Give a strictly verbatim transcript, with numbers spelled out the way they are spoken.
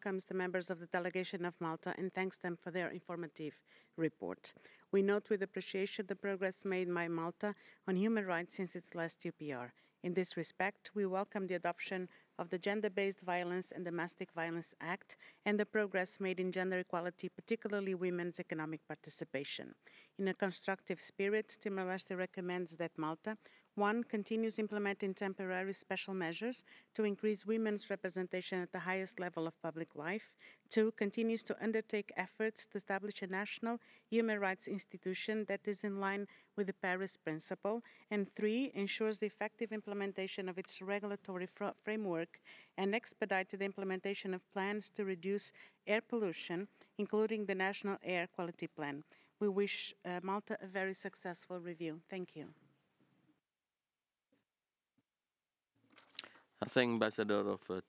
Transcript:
welcomes the members of the delegation of Malta and thanks them for their informative report. We note with appreciation the progress made by Malta on human rights since its last U P R. In this respect, we welcome the adoption of the Gender-Based Violence and Domestic Violence Act and the progress made in gender equality, particularly women's economic participation. In a constructive spirit, Timor-Leste recommends that Malta one, continues implementing temporary special measures to increase women's representation at the highest level of public life. Two, continues to undertake efforts to establish a national human rights institution that is in line with the Paris Principle. And three, ensures the effective implementation of its regulatory fr- framework and expedited implementation of plans to reduce air pollution, including the National Air Quality Plan. We wish uh, Malta a very successful review. Thank you. I thank Ambassador of uh,